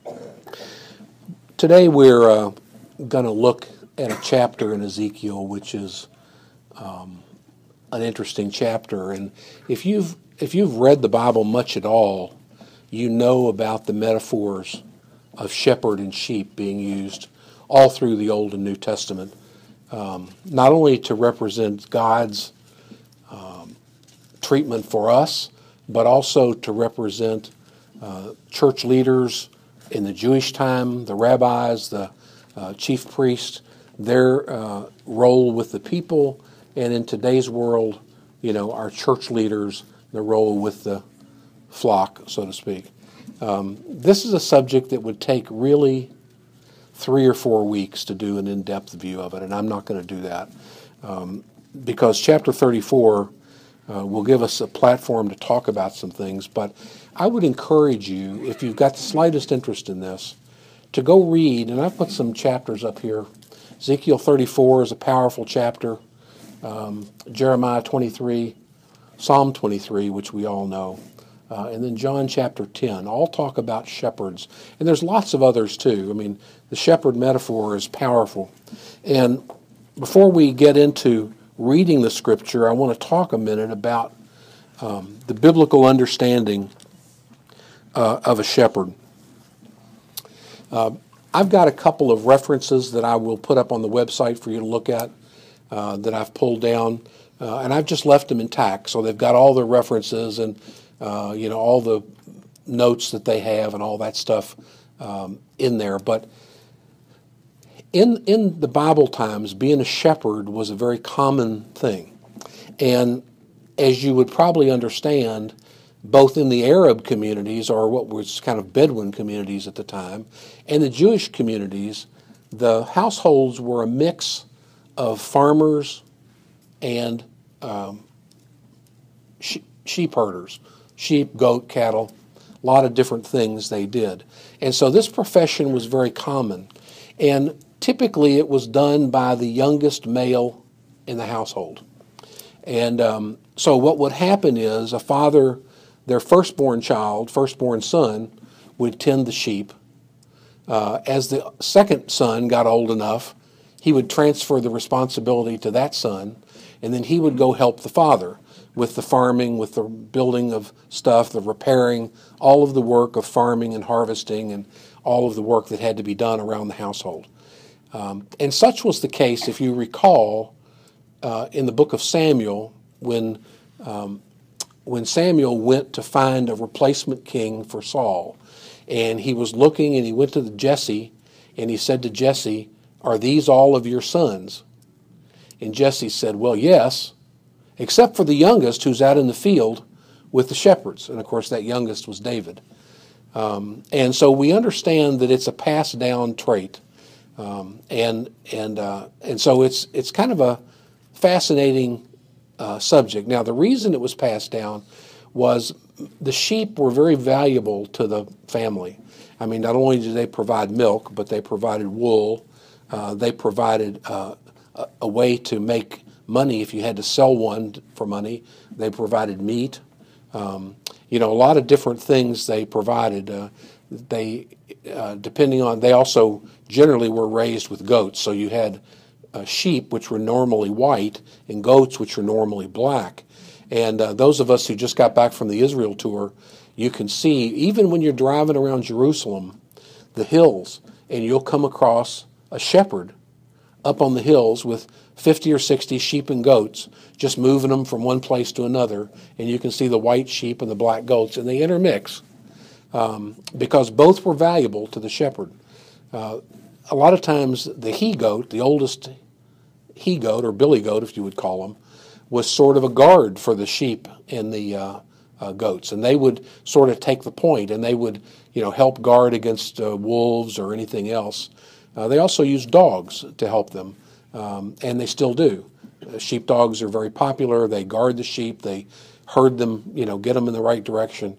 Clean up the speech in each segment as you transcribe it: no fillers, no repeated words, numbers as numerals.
Today we're going to look at a chapter in Ezekiel, which is an interesting chapter. And if you've read the Bible much at all, you know about the metaphors of shepherd and sheep being used all through the Old and New Testament, not only to represent God's treatment for us, but also to represent church leaders in the Jewish time, the rabbis, the chief priests, their role with the people, and in today's world, our church leaders, their role with the flock, so to speak. This is a subject that would take really 3 or 4 weeks to do an in-depth view of it, and I'm not going to do that because chapter 34 will give us a platform to talk about some things. But I would encourage you, if you've got the slightest interest in this, to go read, and I've put some chapters up here. Ezekiel 34 is a powerful chapter. Jeremiah 23, Psalm 23, which we all know, and then John chapter 10, all talk about shepherds. And there's lots of others too. I mean, the shepherd metaphor is powerful. And before we get into reading the scripture, I want to talk a minute about the biblical understanding of a shepherd. I've got a couple of references that I will put up on the website for you to look at that I've pulled down, and I've just left them intact. So they've got all the references and all the notes that they have and all that stuff in there. But in the Bible times, being a shepherd was a very common thing. And as you would probably understand, both in the Arab communities, or what was kind of Bedouin communities at the time, and the Jewish communities, the households were a mix of farmers and sheep herders, sheep, goat, cattle, a lot of different things they did. And so this profession was very common. And typically it was done by the youngest male in the household. And so what would happen is a father, their firstborn son, would tend the sheep. As the second son got old enough, he would transfer the responsibility to that son, and then he would go help the father with the farming, with the building of stuff, the repairing, all of the work of farming and harvesting, and all of the work that had to be done around the household. And such was the case, if you recall, in the book of Samuel, when Samuel went to find a replacement king for Saul. And he was looking, and he went to Jesse, and he said to Jesse, "Are these all of your sons?" And Jesse said, "Well, yes, except for the youngest who's out in the field with the shepherds." And of course, that youngest was David. And so we understand that it's a passed down trait. And so it's kind of a fascinating subject. Now, the reason it was passed down was the sheep were very valuable to the family. I mean, not only did they provide milk, but they provided wool. They provided a way to make money if you had to sell one for money. They provided meat. A lot of different things they provided. They also generally were raised with goats. So you had sheep, which were normally white, and goats, which were normally black. And those of us who just got back from the Israel tour, you can see, even when you're driving around Jerusalem, the hills, and you'll come across a shepherd up on the hills with 50 or 60 sheep and goats, just moving them from one place to another, and you can see the white sheep and the black goats, and they intermix because both were valuable to the shepherd. A lot of times the he-goat, the oldest he-goat, or billy goat if you would call him, was sort of a guard for the sheep and the goats, and they would sort of take the point, and they would help guard against wolves or anything else. They also used dogs to help them, and they still do. Sheepdogs are very popular. They guard the sheep. They herd them, get them in the right direction.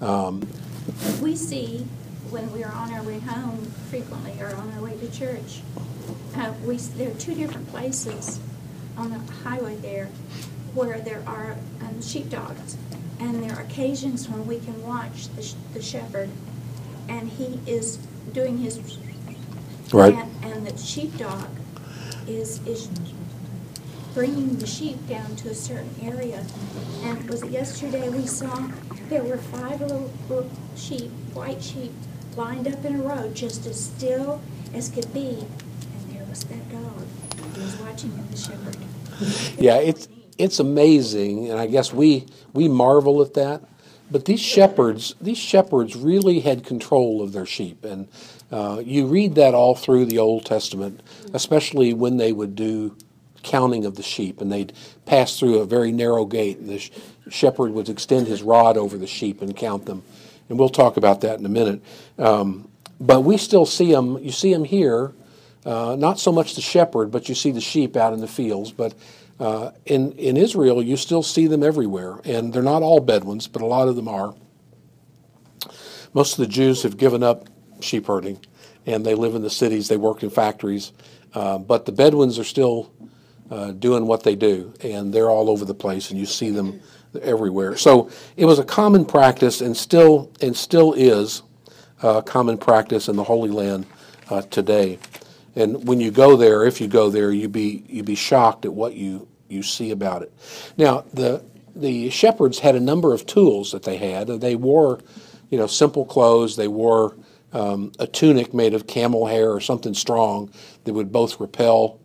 We see when we are on our way home frequently, or on our way to church, there are two different places on the highway there where there are sheepdogs, and there are occasions when we can watch the shepherd and he is doing his Right. and the sheepdog is bringing the sheep down to a certain area. And was it yesterday we saw there were 5 little sheep, white sheep, lined up in a row, just as still as could be. And there was that dog. He was watching the shepherd. Yeah, it's amazing, and I guess we marvel at that. But these shepherds really had control of their sheep, and you read that all through the Old Testament, especially when they would do counting of the sheep, and they'd pass through a very narrow gate, and the shepherd would extend his rod over the sheep and count them. And we'll talk about that in a minute. But we still see them. You see them here, not so much the shepherd, but you see the sheep out in the fields. But in Israel, you still see them everywhere, and they're not all Bedouins, but a lot of them are. Most of the Jews have given up sheep herding, and they live in the cities. They work in factories, but the Bedouins are still doing what they do, and they're all over the place, and you see them everywhere. So it was a common practice, and still is a common practice in the Holy Land today. And when you go there, if you go there, you'd be shocked at what you see about it. Now, the shepherds had a number of tools that they had. They wore, simple clothes. They wore a tunic made of camel hair or something strong that would both repel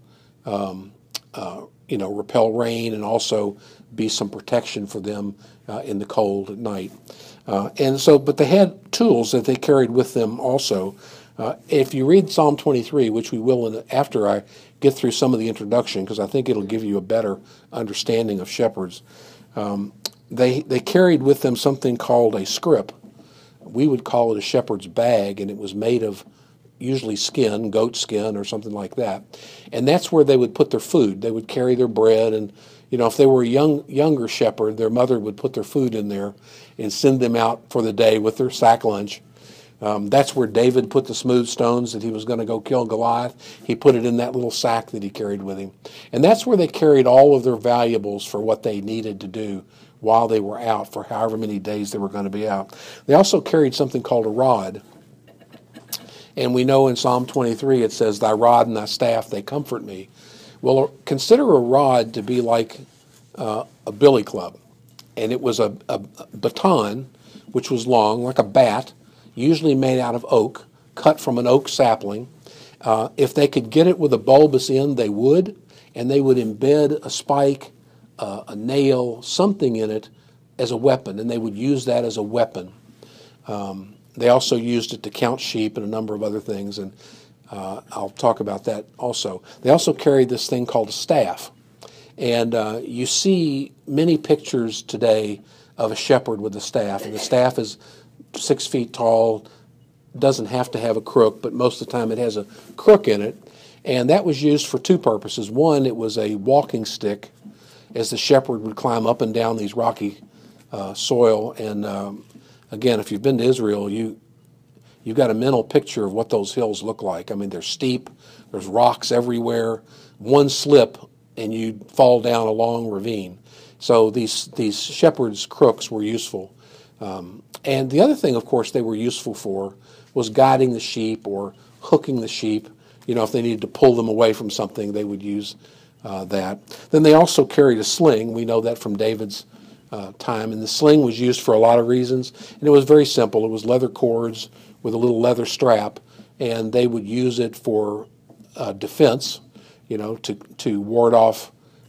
rain and also be some protection for them in the cold at night. But they had tools that they carried with them also. If you read Psalm 23, which we will after I get through some of the introduction, because I think it'll give you a better understanding of shepherds, they carried with them something called a scrip. We would call it a shepherd's bag, and it was made of usually skin, goat skin or something like that. And that's where they would put their food. They would carry their bread, and if they were a younger shepherd, their mother would put their food in there and send them out for the day with their sack lunch. That's where David put the smooth stones that he was going to go kill Goliath. He put it in that little sack that he carried with him. And that's where they carried all of their valuables for what they needed to do while they were out, for however many days they were going to be out. They also carried something called a rod. And we know in Psalm 23 it says, "Thy rod and thy staff, they comfort me." Well, consider a rod to be like a billy club. And it was a baton, which was long, like a bat, usually made out of oak, cut from an oak sapling. If they could get it with a bulbous end, they would, and they would embed a spike, a nail, something in it as a weapon, and they would use that as a weapon. They also used it to count sheep and a number of other things, and I'll talk about that also. They also carried this thing called a staff, and you see many pictures today of a shepherd with a staff, and the staff is 6 feet tall, doesn't have to have a crook, but most of the time it has a crook in it, and that was used for 2 purposes. One, it was a walking stick as the shepherd would climb up and down these rocky soil, and again, if you've been to Israel, you've got a mental picture of what those hills look like. I mean, they're steep, there's rocks everywhere. One slip and you'd fall down a long ravine. So these shepherds' crooks were useful. And the other thing, of course, they were useful for was guiding the sheep or hooking the sheep. If they needed to pull them away from something, they would use that. Then they also carried a sling. We know that from David's time. And the sling was used for a lot of reasons. And it was very simple. It was leather cords with a little leather strap. And they would use it for defense, to ward off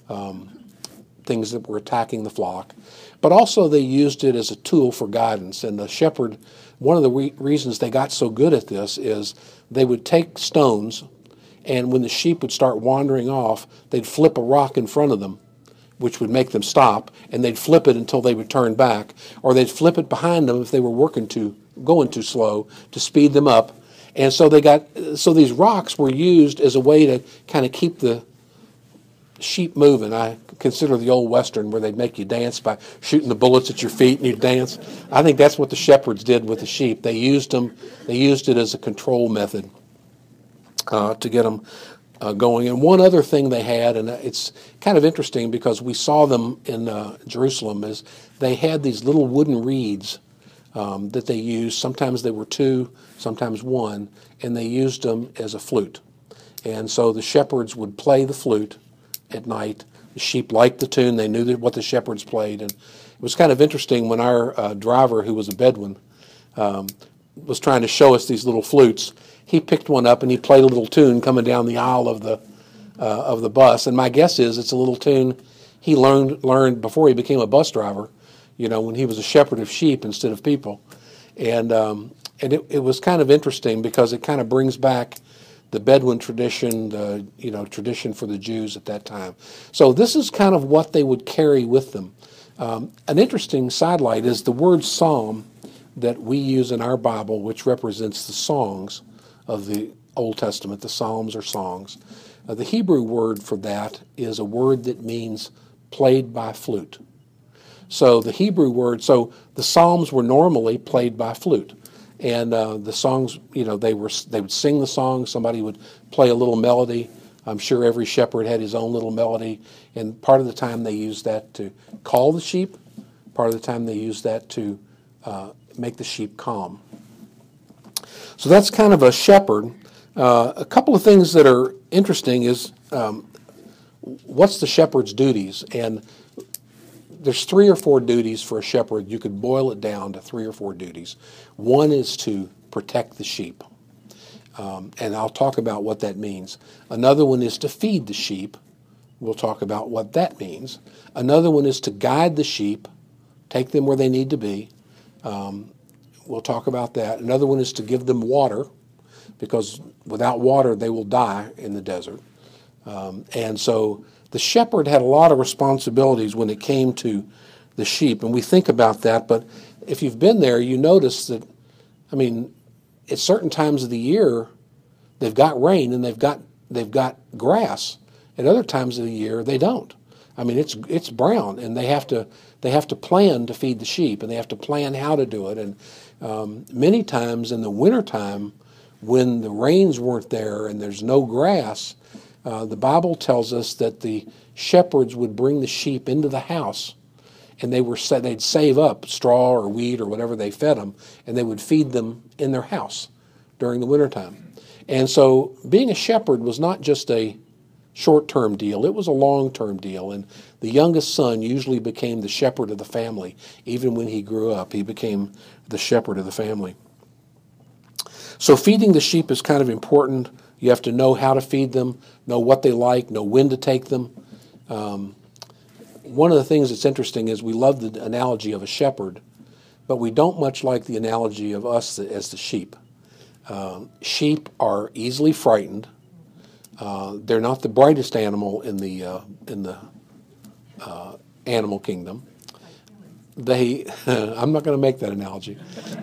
things that were attacking the flock. But also they used it as a tool for guidance. And the shepherd, one of the reasons they got so good at this is they would take stones, and when the sheep would start wandering off, they'd flip a rock in front of them, which would make them stop, and they'd flip it until they would turn back, or they'd flip it behind them if they were going too slow to speed them up. And so these rocks were used as a way to kind of keep the sheep moving. I consider the old Western where they'd make you dance by shooting the bullets at your feet and you'd dance. I think that's what the shepherds did with the sheep. They used it as a control method to get them going. And one other thing they had, and it's kind of interesting because we saw them in Jerusalem, is they had these little wooden reeds that they used. Sometimes they were two, sometimes one, and they used them as a flute. And so the shepherds would play the flute at night. The sheep liked the tune. They knew what the shepherds played. And it was kind of interesting when our driver, who was a Bedouin, was trying to show us these little flutes. He picked one up and he played a little tune coming down the aisle of the bus. And my guess is it's a little tune he learned before he became a bus driver, when he was a shepherd of sheep instead of people. And it was kind of interesting because it kind of brings back the Bedouin tradition, the tradition for the Jews at that time. So this is kind of what they would carry with them. An interesting sidelight is the word psalm that we use in our Bible, which represents the songs of the Old Testament. The Psalms are songs. The Hebrew word for that is a word that means played by flute. So the Hebrew word, so the Psalms were normally played by flute. And the songs, they would sing the song. Somebody would play a little melody. I'm sure every shepherd had his own little melody. And part of the time they used that to call the sheep. Part of the time they used that to make the sheep calm. So that's kind of a shepherd. A couple of things that are interesting is what's the shepherd's duties? And there's 3 or 4 duties for a shepherd. You could boil it down to 3 or 4 duties. One is to protect the sheep. And I'll talk about what that means. Another one is to feed the sheep. We'll talk about what that means. Another one is to guide the sheep, take them where they need to be. We'll talk about that. Another one is to give them water, because without water they will die in the desert. And so the shepherd had a lot of responsibilities when it came to the sheep, and we think about that, but if you've been there, you notice that, at certain times of the year, they've got rain and they've got grass. At other times of the year, they don't. It's brown, and they have to plan to feed the sheep, and they have to plan how to do it. And many times in the wintertime, when the rains weren't there and there's no grass, the Bible tells us that the shepherds would bring the sheep into the house, and they'd save up straw or wheat or whatever they fed them, and they would feed them in their house during the wintertime. And so being a shepherd was not just a short-term deal, it was a long-term deal. And the youngest son usually became the shepherd of the family. Even when he grew up, he became the shepherd of the family. So feeding the sheep is kind of important. You have to know how to feed them, know what they like, know when to take them. One of the things that's interesting is we love the analogy of a shepherd, but we don't much like the analogy of us as the sheep. Sheep are easily frightened. They're not the brightest animal in the animal kingdom. I'm not going to make that analogy.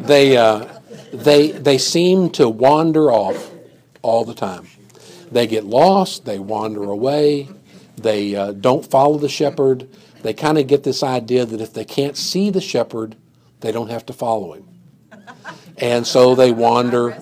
They seem to wander off all the time. They get lost. They wander away. They don't follow the shepherd. They kind of get this idea that if they can't see the shepherd, they don't have to follow him. And so they wander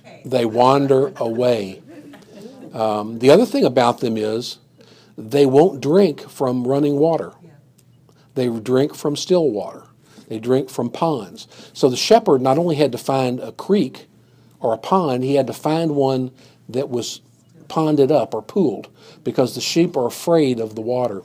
away. The other thing about them is they won't drink from running water. They drink from still water. They drink from ponds. So the shepherd not only had to find a creek or a pond, he had to find one that was ponded up or pooled, because the sheep are afraid of the water.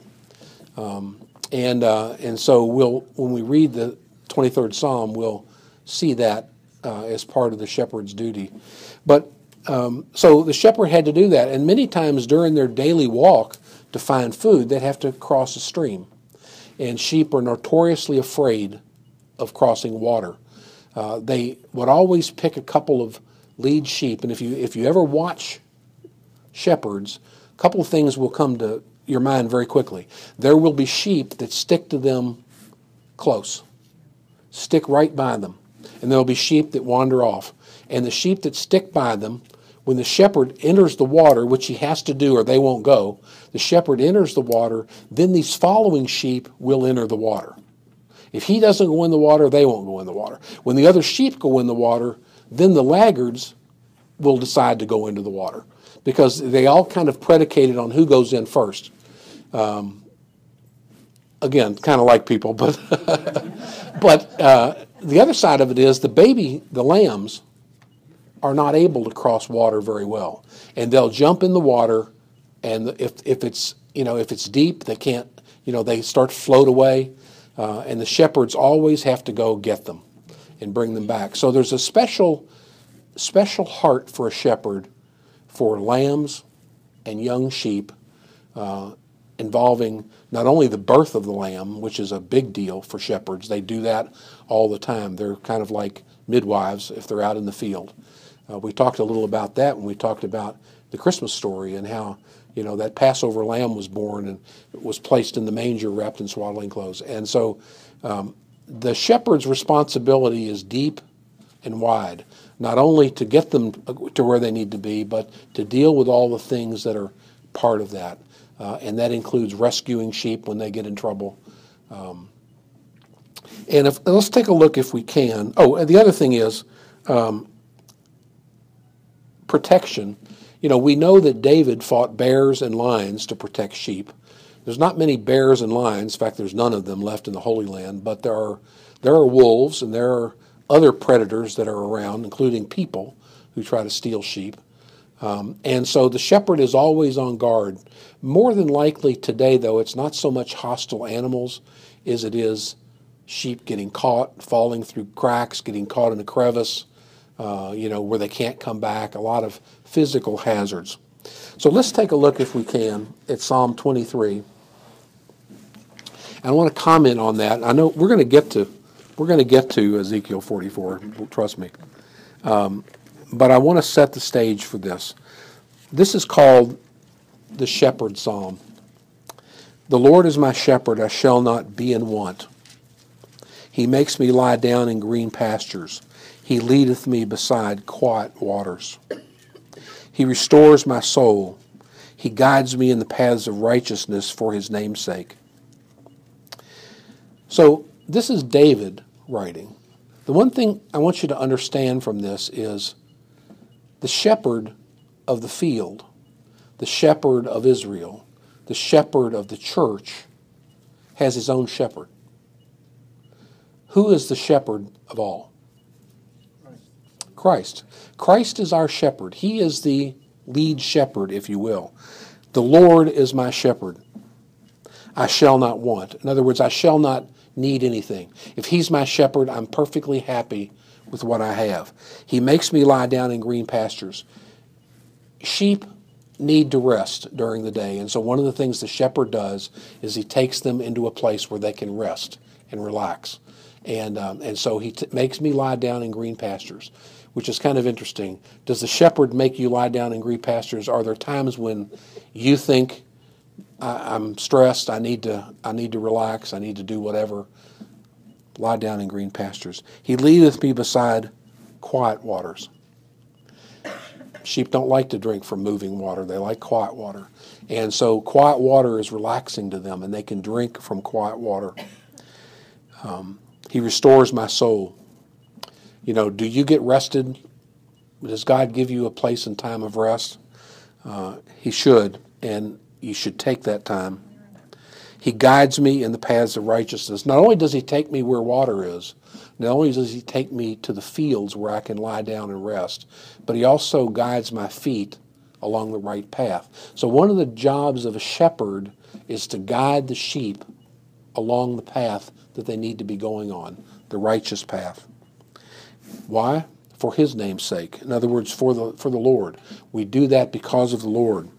And so when we read the 23rd Psalm, we'll see that as part of the shepherd's duty. But so the shepherd had to do that, and many times during their daily walk to find food, they'd have to cross a stream. And sheep are notoriously afraid of crossing water. They would always pick a couple of lead sheep, and if you ever watch shepherds, a couple of things will come to your mind very quickly. There will be sheep that stick to them close, stick right by them, and there will be sheep that wander off. And the sheep that stick by them, when the shepherd enters the water, which he has to do or they won't go, the shepherd enters the water, then these following sheep will enter the water. If he doesn't go in the water, they won't go in the water. When the other sheep go in the water, then the laggards will decide to go into the water, because they all kind of predicated on who goes in first. Again, kind of like people, but the other side of it is the lambs are not able to cross water very well, and they'll jump in the water, and if it's deep, they can't, they start to float away, and the shepherds always have to go get them and bring them back. So there's a special heart for a shepherd for lambs and young sheep, involving not only the birth of the lamb, which is a big deal for shepherds. They do that all the time. They're kind of like midwives if they're out in the field. We talked a little about that when we talked about the Christmas story and how that Passover lamb was born and was placed in the manger wrapped in swaddling clothes. And so the shepherd's responsibility is deep and wide, not only to get them to where they need to be, but to deal with all the things that are part of that. And that includes rescuing sheep when they get in trouble. Let's take a look if we can. Oh, the other thing is protection. We know that David fought bears and lions to protect sheep. There's not many bears and lions. In fact, there's none of them left in the Holy Land. But there are wolves and there are other predators that are around, including people who try to steal sheep. And so the shepherd is always on guard. More than likely today, though, it's not so much hostile animals as it is sheep getting caught, falling through cracks, getting caught in a crevice, where they can't come back, a lot of physical hazards. So let's take a look, if we can, at Psalm 23. I want to comment on that. I know we're going to get to Ezekiel 44, trust me. But I want to set the stage for this. This is called the Shepherd Psalm. The Lord is my shepherd, I shall not be in want. He makes me lie down in green pastures. He leadeth me beside quiet waters. He restores my soul. He guides me in the paths of righteousness for his name's sake. So this is David writing. The one thing I want you to understand from this is the shepherd of the field, the shepherd of Israel, the shepherd of the church has his own shepherd. Who is the shepherd of all? Christ. Christ is our shepherd. He is the lead shepherd, if you will. The Lord is my shepherd. I shall not want. In other words, I shall not need anything. If he's my shepherd, I'm perfectly happy with what I have. He makes me lie down in green pastures. Sheep need to rest during the day, and so one of the things the shepherd does is he takes them into a place where they can rest and relax. And so he makes me lie down in green pastures, which is kind of interesting. Does the shepherd make you lie down in green pastures? Are there times when you think, I'm stressed, I need to relax, I need to do whatever? Lie down in green pastures. He leadeth me beside quiet waters. Sheep don't like to drink from moving water. They like quiet water. And so quiet water is relaxing to them, and they can drink from quiet water. He restores my soul. Do you get rested? Does God give you a place and time of rest? He should, and you should take that time. He guides me in the paths of righteousness. Not only does he take me where water is, not only does he take me to the fields where I can lie down and rest, but he also guides my feet along the right path. So one of the jobs of a shepherd is to guide the sheep along the path that they need to be going on, the righteous path. Why? For his name's sake. In other words, for the Lord. We do that because of the Lord.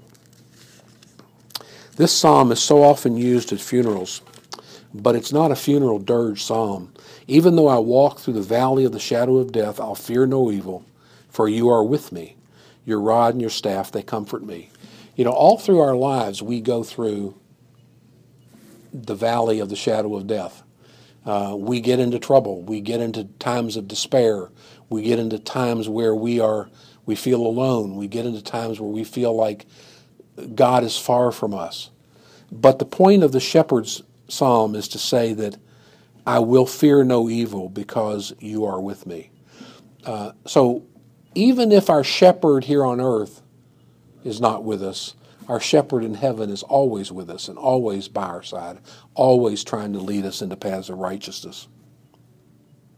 This psalm is so often used at funerals, but it's not a funeral dirge psalm. Even though I walk through the valley of the shadow of death, I'll fear no evil, for you are with me. Your rod and your staff, they comfort me. All through our lives, we go through the valley of the shadow of death. We get into trouble. We get into times of despair. We get into times where we feel alone. We get into times where we feel like God is far from us. But the point of the shepherd's psalm is to say that I will fear no evil because you are with me. So even if our shepherd here on earth is not with us, our shepherd in heaven is always with us and always by our side, always trying to lead us into paths of righteousness.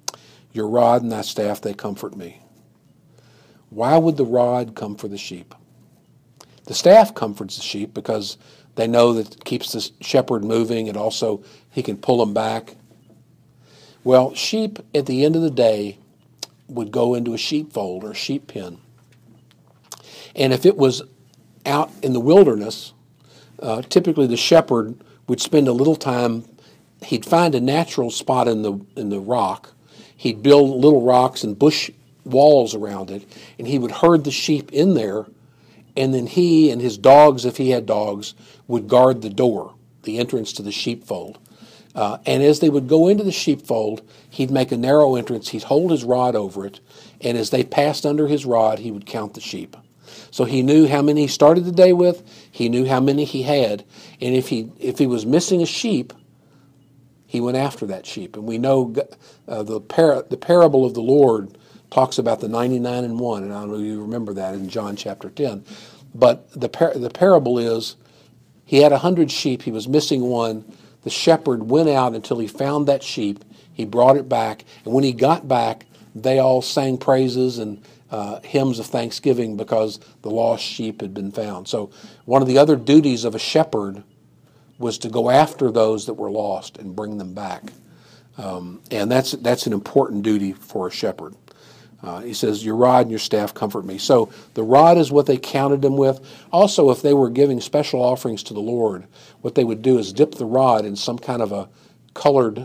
Your rod and thy staff, they comfort me. Why would the rod comfort the sheep? The staff comforts the sheep because they know that it keeps the shepherd moving, and also he can pull them back. Well, sheep at the end of the day would go into a sheepfold or a sheep pen. And if it was out in the wilderness, typically the shepherd would spend a little time. He'd find a natural spot in the rock. He'd build little rocks and bush walls around it, and he would herd the sheep in there, and then he and his dogs, if he had dogs, would guard the door, the entrance to the sheepfold. And as they would go into the sheepfold, he'd make a narrow entrance, he'd hold his rod over it, and as they passed under his rod, he would count the sheep. So he knew how many he started the day with, he knew how many he had, and if he was missing a sheep, he went after that sheep. And we know the parable of the Lord talks about the 99 and 1, and I don't know if you remember that in John chapter 10. But the parable is, he had 100 sheep, he was missing one. The shepherd went out until he found that sheep. He brought it back, and when he got back, they all sang praises and hymns of thanksgiving because the lost sheep had been found. So one of the other duties of a shepherd was to go after those that were lost and bring them back. And that's an important duty for a shepherd. He says, your rod and your staff comfort me. So the rod is what they counted them with. Also, if they were giving special offerings to the Lord, what they would do is dip the rod in some kind of a colored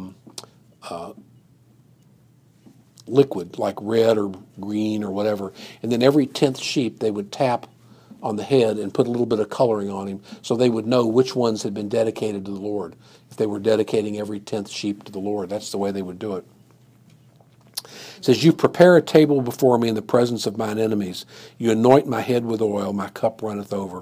liquid, like red or green or whatever. And then every 10th sheep, they would tap on the head and put a little bit of coloring on him so they would know which ones had been dedicated to the Lord. If they were dedicating every 10th sheep to the Lord, that's the way they would do it. It says, you prepare a table before me in the presence of mine enemies. You anoint my head with oil, my cup runneth over.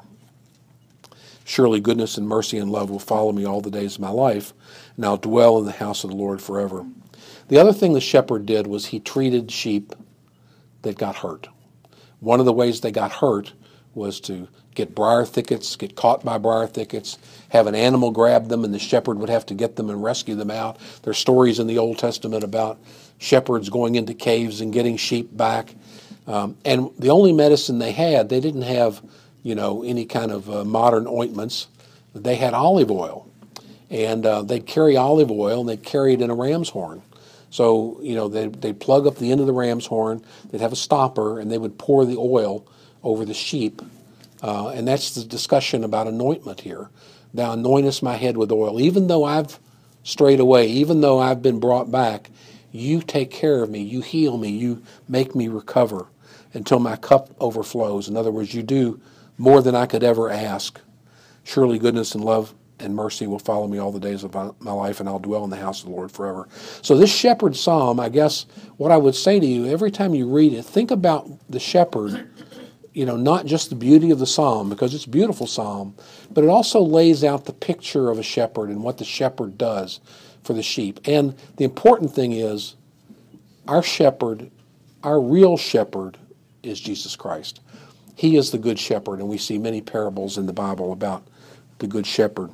Surely goodness and mercy and love will follow me all the days of my life, and I'll dwell in the house of the Lord forever. The other thing the shepherd did was he treated sheep that got hurt. One of the ways they got hurt was to get briar thickets, get caught by briar thickets, have an animal grab them, and the shepherd would have to get them and rescue them out. There's stories in the Old Testament about shepherds going into caves and getting sheep back. And the only medicine they had, they didn't have, any kind of modern ointments. They had olive oil. And they'd carry olive oil, and they'd carry it in a ram's horn. So, they'd plug up the end of the ram's horn, they'd have a stopper, and they would pour the oil over the sheep. And that's the discussion about anointment here. Thou anointest my head with oil. Even though I've strayed away, even though I've been brought back, you take care of me, you heal me, you make me recover until my cup overflows. In other words, you do more than I could ever ask. Surely goodness and love and mercy will follow me all the days of my life, and I'll dwell in the house of the Lord forever. So this shepherd psalm, I guess what I would say to you, every time you read it, think about the shepherd, not just the beauty of the psalm, because it's a beautiful psalm, but it also lays out the picture of a shepherd and what the shepherd does for the sheep. And the important thing is, our shepherd, our real shepherd, is Jesus Christ. He is the good shepherd, and we see many parables in the Bible about the good shepherd.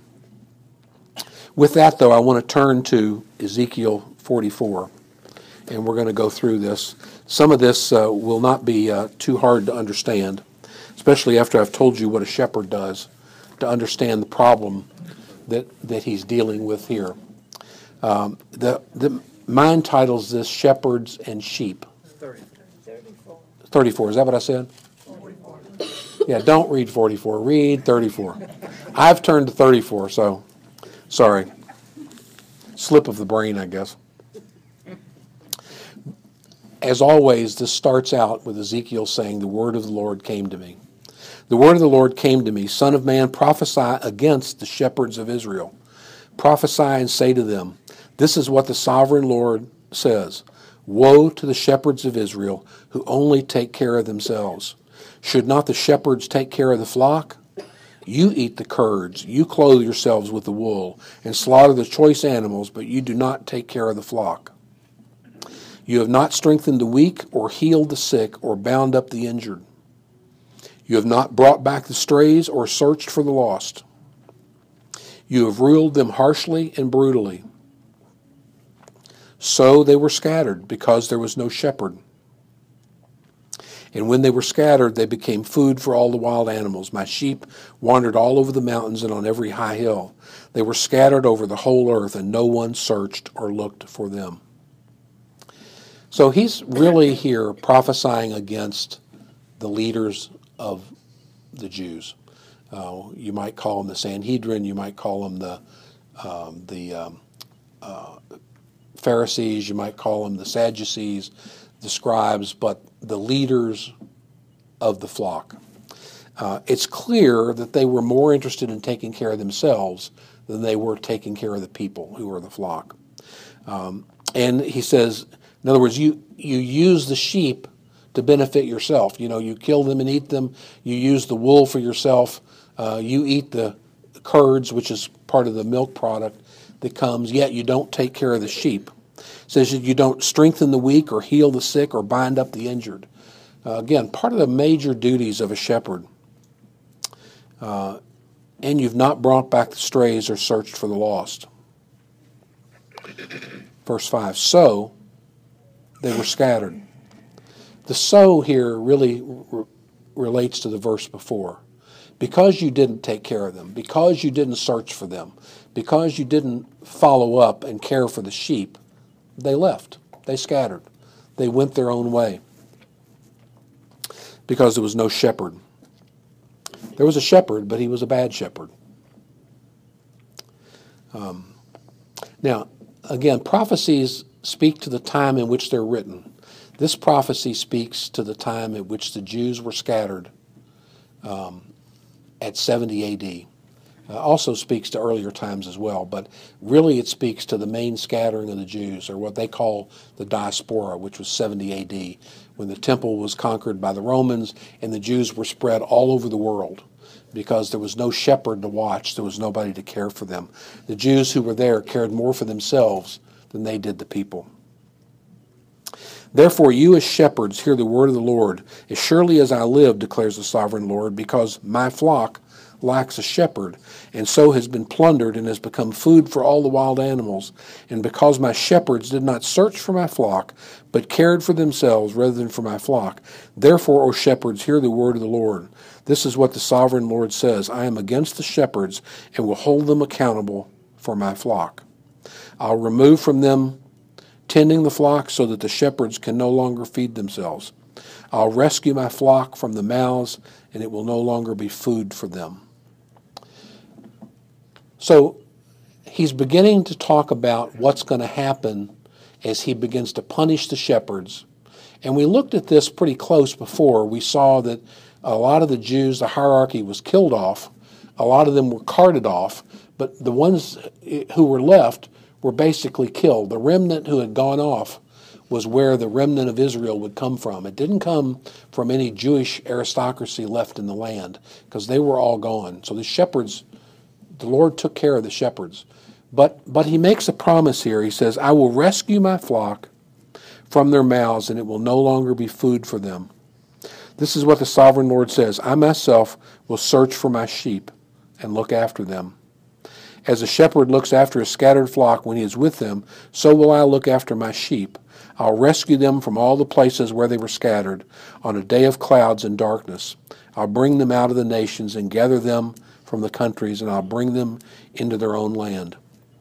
With that, though, I want to turn to Ezekiel 44, and we're going to go through this. Some of this will not be too hard to understand, especially after I've told you what a shepherd does, to understand the problem that he's dealing with here. Mine titles this Shepherds and Sheep. 34. Is that what I said? 44. Yeah, don't read 44. Read 34. I've turned to 34, so sorry. Slip of the brain, I guess. As always, this starts out with Ezekiel saying, the word of the Lord came to me. The word of the Lord came to me. Son of man, prophesy against the shepherds of Israel. Prophesy and say to them, this is what the sovereign Lord says. Woe to the shepherds of Israel who only take care of themselves. Should not the shepherds take care of the flock? You eat the curds, you clothe yourselves with the wool, and slaughter the choice animals, but you do not take care of the flock. You have not strengthened the weak, or healed the sick, or bound up the injured. You have not brought back the strays, or searched for the lost. You have ruled them harshly and brutally. So they were scattered because there was no shepherd. And when they were scattered, they became food for all the wild animals. My sheep wandered all over the mountains and on every high hill. They were scattered over the whole earth, and no one searched or looked for them. So he's really here prophesying against the leaders of the Jews. You might call them the Sanhedrin. You might call them the Pharisees. You might call them the Sadducees, the scribes, but the leaders of the flock. It's clear that they were more interested in taking care of themselves than they were taking care of the people who were the flock. And he says, in other words, you use the sheep to benefit yourself. You kill them and eat them. You use the wool for yourself. You eat the curds, which is part of the milk product that comes, yet you don't take care of the sheep. It says that you don't strengthen the weak or heal the sick or bind up the injured. Again, part of the major duties of a shepherd. And you've not brought back the strays or searched for the lost. Verse 5, so they were scattered. The so here really relates to the verse before. Because you didn't take care of them, because you didn't search for them, because you didn't follow up and care for the sheep, they left. They scattered. They went their own way. Because there was no shepherd. There was a shepherd, but he was a bad shepherd. Now, again, prophecies speak to the time in which they're written. This prophecy speaks to the time at which the Jews were scattered at 70 A.D. Also speaks to earlier times as well, but really it speaks to the main scattering of the Jews, or what they call the diaspora, which was 70 A.D., when the temple was conquered by the Romans and the Jews were spread all over the world because there was no shepherd to watch, there was nobody to care for them. The Jews who were there cared more for themselves than they did the people. Therefore, you as shepherds hear the word of the Lord. As surely as I live, declares the sovereign Lord, because my flock lacks a shepherd, and so has been plundered and has become food for all the wild animals, and because my shepherds did not search for my flock, but cared for themselves rather than for my flock. Therefore, O shepherds, hear the word of the Lord. This is what the sovereign Lord says. I am against the shepherds and will hold them accountable for my flock. I'll remove from them tending the flock so that the shepherds can no longer feed themselves. I'll rescue my flock from the mouths, and it will no longer be food for them. So he's beginning to talk about what's going to happen as he begins to punish the shepherds. And we looked at this pretty close before. We saw that a lot of the Jews, the hierarchy was killed off. A lot of them were carted off. But the ones who were left were basically killed. The remnant who had gone off was where the remnant of Israel would come from. It didn't come from any Jewish aristocracy left in the land, because they were all gone. So the shepherds, the Lord took care of the shepherds. But he makes a promise here. He says, I will rescue my flock from their mouths, and it will no longer be food for them. This is what the sovereign Lord says. I myself will search for my sheep and look after them. As a shepherd looks after a scattered flock when he is with them, so will I look after my sheep. I'll rescue them from all the places where they were scattered on a day of clouds and darkness. I'll bring them out of the nations and gather them from the countries, and I'll bring them into their own land.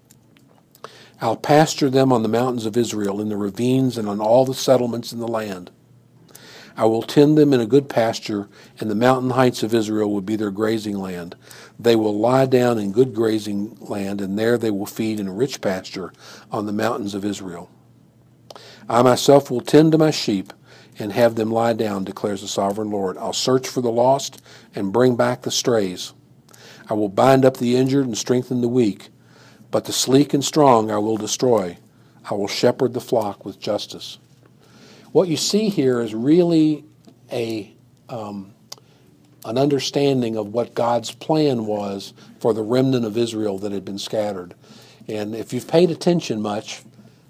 I'll pasture them on the mountains of Israel, in the ravines, and on all the settlements in the land. I will tend them in a good pasture, and the mountain heights of Israel will be their grazing land. They will lie down in good grazing land, and there they will feed in a rich pasture on the mountains of Israel. I myself will tend to my sheep and have them lie down, declares the sovereign Lord. I'll search for the lost and bring back the strays. I will bind up the injured and strengthen the weak, but the sleek and strong I will destroy. I will shepherd the flock with justice. What you see here is really an understanding of what God's plan was for the remnant of Israel that had been scattered. And if you've paid attention much,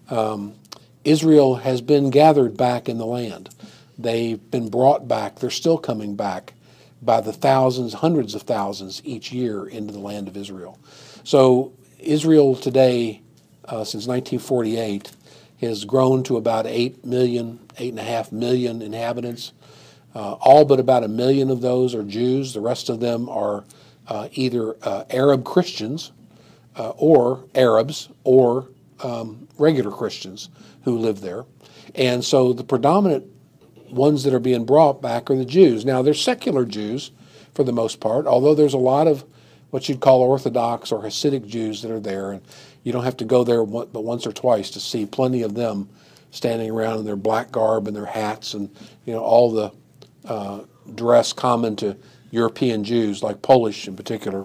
Israel has been gathered back in the land. They've been brought back. They're still coming back by the thousands, hundreds of thousands each year into the land of Israel. So Israel today, since 1948, has grown to about 8 million, 8.5 million inhabitants. All but about 1 million of those are Jews. The rest of them are either Arab Christians or Arabs or regular Christians who live there. And so the predominant ones that are being brought back are the Jews. Now, they're secular Jews for the most part, although there's a lot of what you'd call Orthodox or Hasidic Jews that are there. And you don't have to go there but once or twice to see plenty of them standing around in their black garb and their hats and, all the dress common to European Jews, like Polish in particular.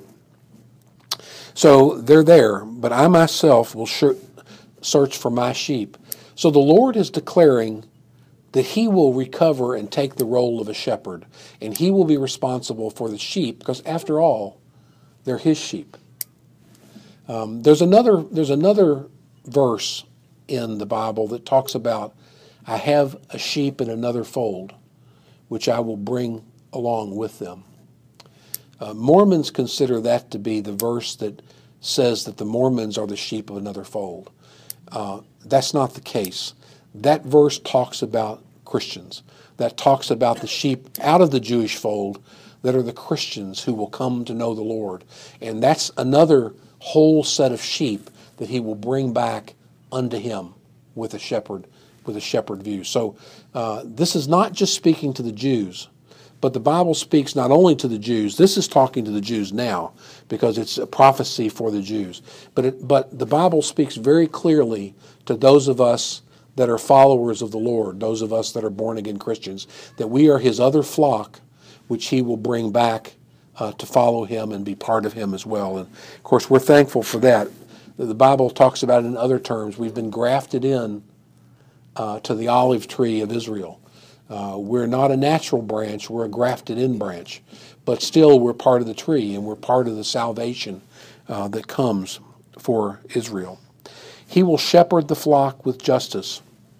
So they're there, but I myself will search for my sheep. So the Lord is declaring that he will recover and take the role of a shepherd, and he will be responsible for the sheep, because after all, they're his sheep. There's another verse in the Bible that talks about, I have a sheep in another fold, which I will bring along with them. Mormons consider that to be the verse that says that the Mormons are the sheep of another fold. That's not the case. That verse talks about Christians. That talks about the sheep out of the Jewish fold that are the Christians who will come to know the Lord. And that's another whole set of sheep that he will bring back unto him with a shepherd view. So this is not just speaking to the Jews, but the Bible speaks not only to the Jews. This is talking to the Jews now because it's a prophecy for the Jews. But the Bible speaks very clearly to those of us that are followers of the Lord, those of us that are born-again Christians, that we are his other flock, which he will bring back to follow him and be part of him as well. And, of course, we're thankful for that. The Bible talks about it in other terms. We've been grafted in to the olive tree of Israel. We're not a natural branch, we're a grafted-in branch. But still, we're part of the tree, and we're part of the salvation that comes for Israel. He will shepherd the flock with justice.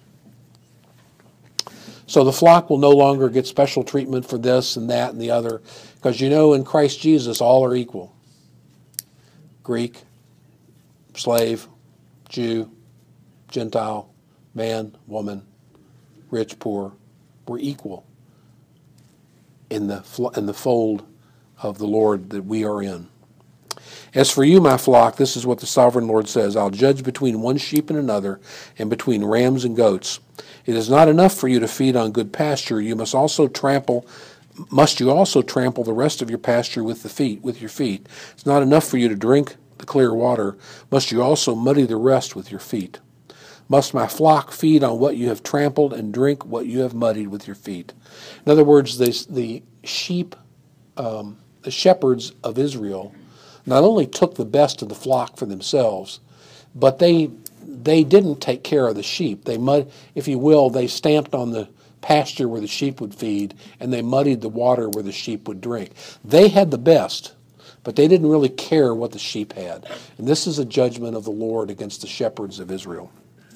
So the flock will no longer get special treatment for this and that and the other, because in Christ Jesus, all are equal. Greek, slave, Jew, Gentile, man, woman, rich, poor, we're equal in the fold of the Lord that we are in. As for you, my flock, this is what the sovereign Lord says, I'll judge between one sheep and another, and between rams and goats. It is not enough for you to feed on good pasture. Must you also trample the rest of your pasture with your feet. It's not enough for you to drink the clear water. Must you also muddy the rest with your feet. Must my flock feed on what you have trampled and drink what you have muddied with your feet. In other words, the sheep, the shepherds of Israel, not only took the best of the flock for themselves, but they didn't take care of the sheep. They stamped on the pasture where the sheep would feed, and they muddied the water where the sheep would drink. They had the best, but they didn't really care what the sheep had. And this is a judgment of the Lord against the shepherds of Israel.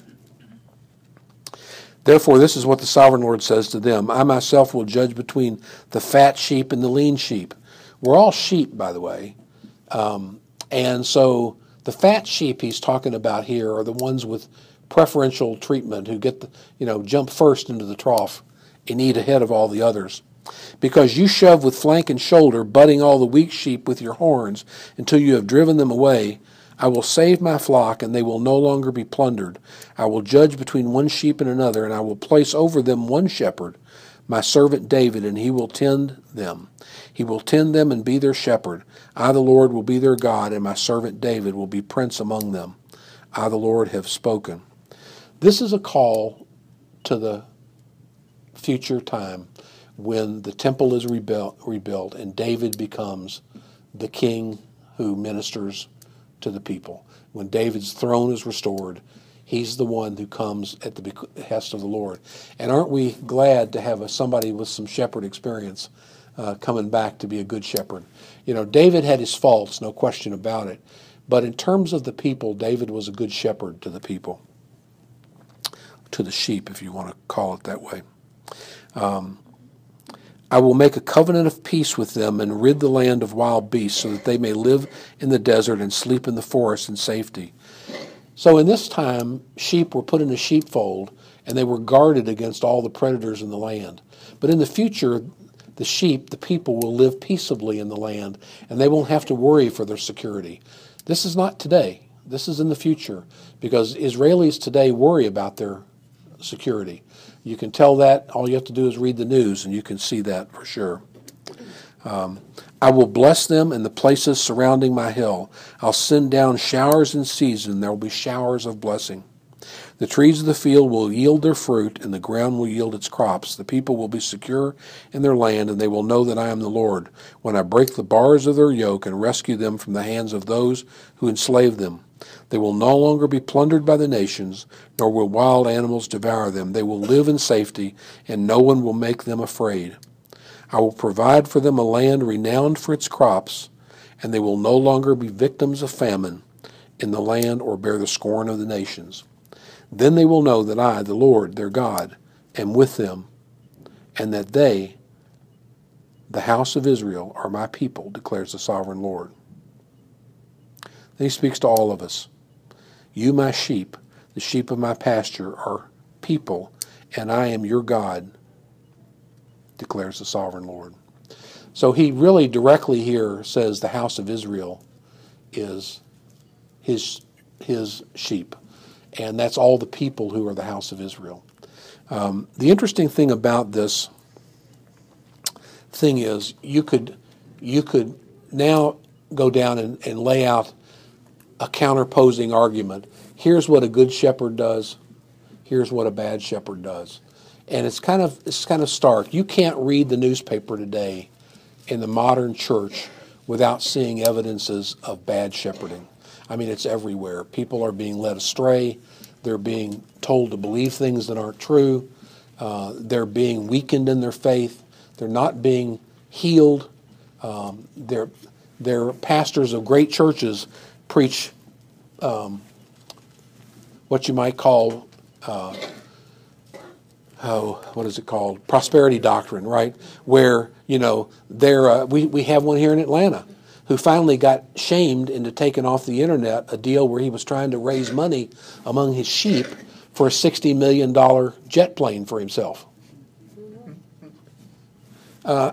Therefore, this is what the sovereign Lord says to them. I myself will judge between the fat sheep and the lean sheep. We're all sheep, by the way. And so the fat sheep he's talking about here are the ones with preferential treatment who get jump first into the trough and eat ahead of all the others. Because you shove with flank and shoulder, butting all the weak sheep with your horns until you have driven them away, I will save my flock, and they will no longer be plundered. I will judge between one sheep and another, and I will place over them one shepherd, my servant David, and he will tend them. He will tend them and be their shepherd. I, the Lord, will be their God, and my servant David will be prince among them. I, the Lord, have spoken. This is a call to the future time when the temple is rebuilt and David becomes the king who ministers to the people. When David's throne is restored, he's the one who comes at the behest of the Lord. And aren't we glad to have somebody with some shepherd experience coming back to be a good shepherd? David had his faults, no question about it. But in terms of the people, David was a good shepherd to the people, to the sheep, if you want to call it that way. I will make a covenant of peace with them and rid the land of wild beasts so that they may live in the desert and sleep in the forest in safety. So in this time, sheep were put in a sheepfold, and they were guarded against all the predators in the land. But in the future, the sheep, the people, will live peaceably in the land, and they won't have to worry for their security. This is not today. This is in the future, because Israelis today worry about their security. You can tell that. All you have to do is read the news, and you can see that for sure. I will bless them in the places surrounding my hill. I'll send down showers in season. There will be showers of blessing. The trees of the field will yield their fruit, and the ground will yield its crops. The people will be secure in their land, and they will know that I am the Lord, when I break the bars of their yoke and rescue them from the hands of those who enslave them. They will no longer be plundered by the nations, nor will wild animals devour them. They will live in safety, and no one will make them afraid. I will provide for them a land renowned for its crops, and they will no longer be victims of famine in the land or bear the scorn of the nations. Then they will know that I, the Lord, their God, am with them, and that they, the house of Israel, are my people, declares the sovereign Lord. Then he speaks to all of us. You, my sheep, the sheep of my pasture, are people, and I am your God, declares the sovereign Lord. So he really directly here says the house of Israel is his sheep. And that's all the people who are the house of Israel. The interesting thing about this thing is you could now go down and lay out a counterposing argument. Here's what a good shepherd does. Here's what a bad shepherd does. And it's kind of stark. You can't read the newspaper today in the modern church without seeing evidences of bad shepherding. I mean, it's everywhere. People are being led astray. They're being told to believe things that aren't true. They're being weakened in their faith. They're not being healed. Their pastors of great churches preach what you might call, what is it called? Prosperity doctrine, right? Where, we have one here in Atlanta who finally got shamed into taking off the internet a deal where he was trying to raise money among his sheep for a $60 million jet plane for himself. How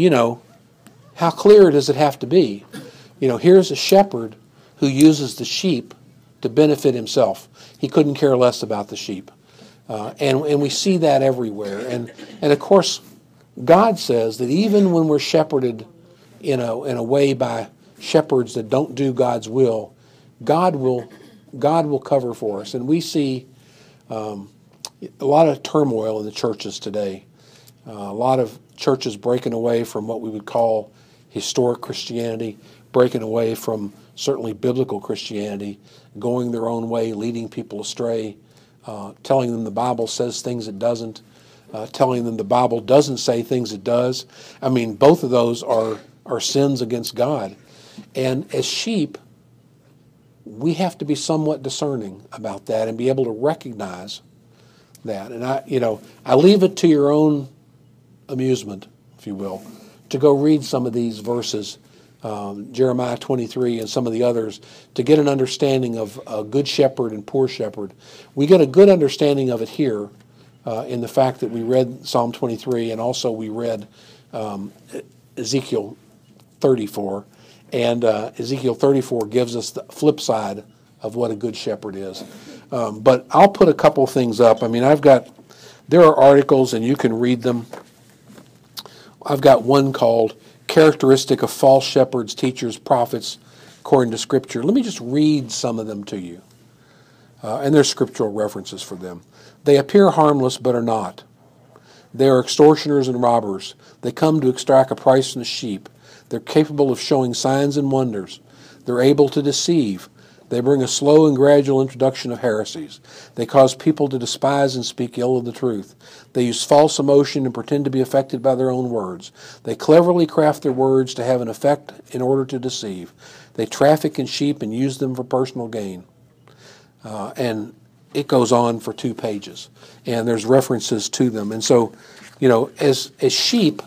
clear does it have to be? Here's a shepherd who uses the sheep to benefit himself. He couldn't care less about the sheep. And we see that everywhere. And of course, God says that even when we're shepherded in a way by shepherds that don't do God's will, God will cover for us. And we see a lot of turmoil in the churches today. A lot of churches breaking away from what we would call historic Christianity, breaking away from certainly biblical Christianity, going their own way, leading people astray, telling them the Bible says things it doesn't, telling them the Bible doesn't say things it does. I mean, both of those are sins against God. And as sheep, we have to be somewhat discerning about that and be able to recognize that. And I leave it to your own amusement, if you will, to go read some of these verses, Jeremiah 23 and some of the others, to get an understanding of a good shepherd and poor shepherd. We get a good understanding of it here in the fact that we read Psalm 23 and also we read Ezekiel 34. And Ezekiel 34 gives us the flip side of what a good shepherd is. But I'll put a couple things up. I mean, there are articles and you can read them. I've got one called Characteristic of False Shepherds, Teachers, Prophets, According to Scripture. Let me just read some of them to you. And there's scriptural references for them. They appear harmless but are not. They are extortioners and robbers. They come to extract a price from the sheep. They're capable of showing signs and wonders. They're able to deceive. They bring a slow and gradual introduction of heresies. They cause people to despise and speak ill of the truth. They use false emotion and pretend to be affected by their own words. They cleverly craft their words to have an effect in order to deceive. They traffic in sheep and use them for personal gain. And it goes on for 2 pages. And there's references to them. And so, as sheep,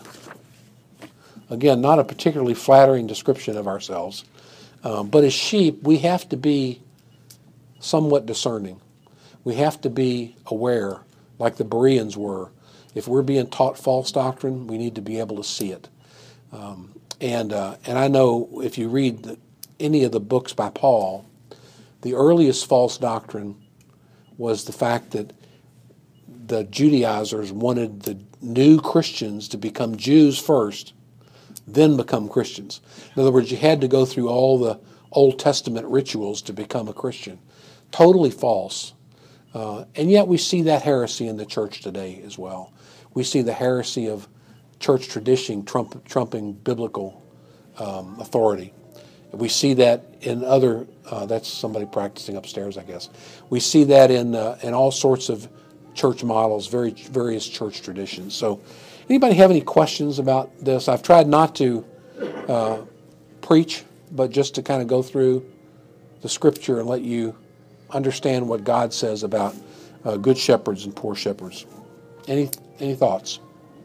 again, not a particularly flattering description of ourselves, but as sheep, we have to be somewhat discerning. We have to be aware, like the Bereans were. If we're being taught false doctrine, we need to be able to see it. And I know if you read any of the books by Paul, the earliest false doctrine was the fact that the Judaizers wanted the new Christians to become Jews first, then become Christians. In other words, you had to go through all the Old Testament rituals to become a Christian. Totally false. And yet we see that heresy in the church today as well. We see the heresy of church tradition trumping biblical authority. We see that in other, that's somebody practicing upstairs, I guess. We see that in all sorts of church models, various church traditions. So anybody have any questions about this? I've tried not to preach, but just to kind of go through the scripture and let you understand what God says about good shepherds and poor shepherds. Any thoughts?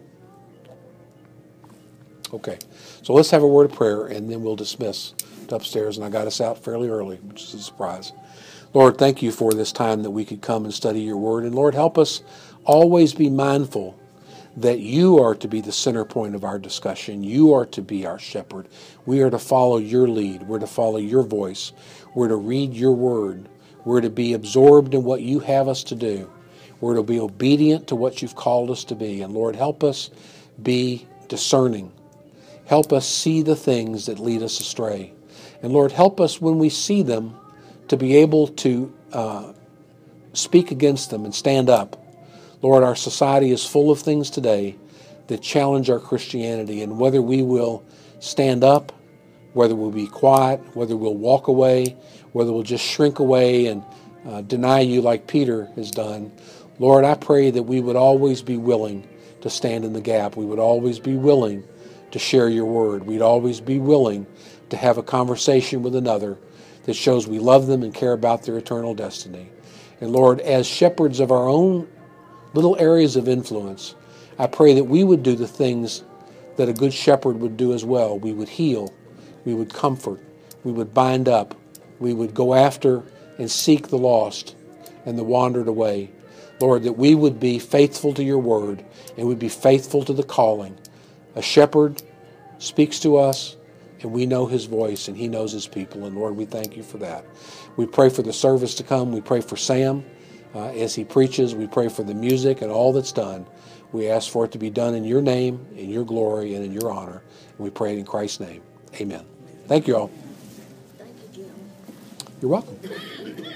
Okay, so let's have a word of prayer, and then we'll dismiss to upstairs. And I got us out fairly early, which is a surprise. Lord, thank you for this time that we could come and study your word. And Lord, help us always be mindful that you are to be the center point of our discussion. You are to be our shepherd. We are to follow your lead. We're to follow your voice. We're to read your word. We're to be absorbed in what you have us to do. We're to be obedient to what you've called us to be. And Lord, help us be discerning. Help us see the things that lead us astray. And Lord, help us when we see them to be able to speak against them and stand up. Lord, our society is full of things today that challenge our Christianity, and whether we will stand up, whether we'll be quiet, whether we'll walk away, whether we'll just shrink away and deny you like Peter has done, Lord, I pray that we would always be willing to stand in the gap. We would always be willing to share your word. We'd always be willing to have a conversation with another that shows we love them and care about their eternal destiny. And Lord, as shepherds of our own little areas of influence, I pray that we would do the things that a good shepherd would do as well. We would heal, we would comfort, we would bind up, we would go after and seek the lost and the wandered away. Lord, that we would be faithful to your word and would be faithful to the calling. A shepherd speaks to us, and we know his voice, and he knows his people. And Lord, we thank you for that. We pray for the service to come. We pray for Sam as he preaches. We pray for the music and all that's done. We ask for it to be done in your name, in your glory, and in your honor. And we pray it in Christ's name. Amen. Thank you all. Thank you, Jim. You're welcome.